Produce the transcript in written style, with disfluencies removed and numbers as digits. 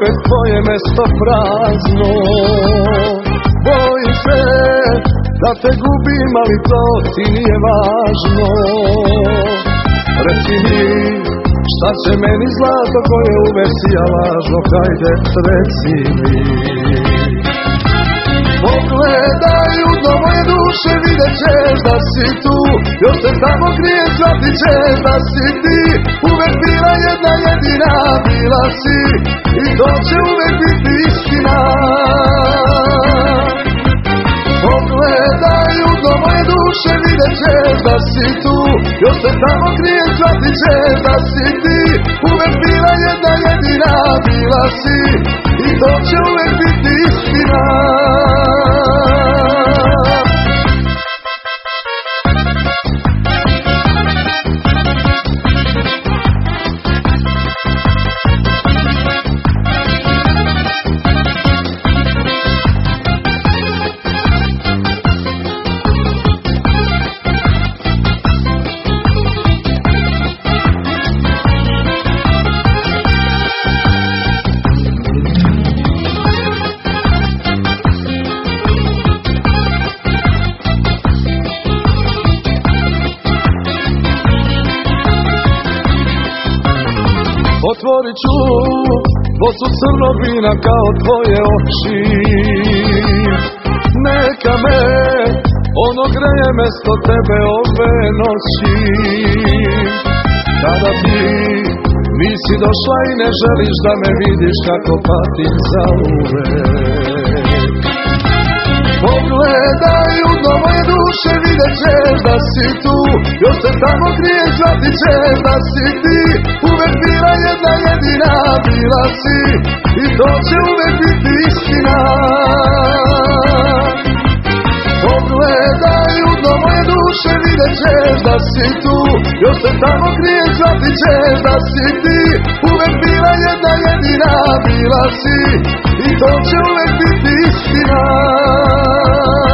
opet tvoje mesto prazno. Bojim se da te gubim, ali to ti nije važno. Reci mi, šta će meni zlato koje uvek sija lažno, hajde reci mi. Pogledaj u dno moje duše, vidjet ćeš da si tu, još se tamo krije, shvatit ćeš da si ti uvek bila jedna jedina, bila si i to će uvek biti istina. Pogledaj u dno moje duše, vidjet ćeš da si tu, još se tamo krije, shvatit ćeš da si ti uvek bila jedna jedina, bila si i to će uvek biti istina. Otvorit ću bocu crnog vina kao tvoje oči. Neka me ono greje mesto tebe ove noći. Kada ti nisi došla i ne želiš da me vidiš kako patim za uvek. Pogledaj u dno moje duše, vidjet ćeš da si tu, još se tamo krije, shvatit ćeš da si ti uvek bila jedna jedina, bila si i to će uvek biti istina. Pogledaj u dno moje duše, vidjet ćeš da si tu, još se tamo krije, shvatit ćeš da si ti uvek bila jedna jedina, bila si i to će uvek biti istina.